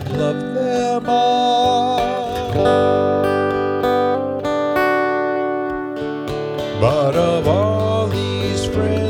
love them all. But of all these friends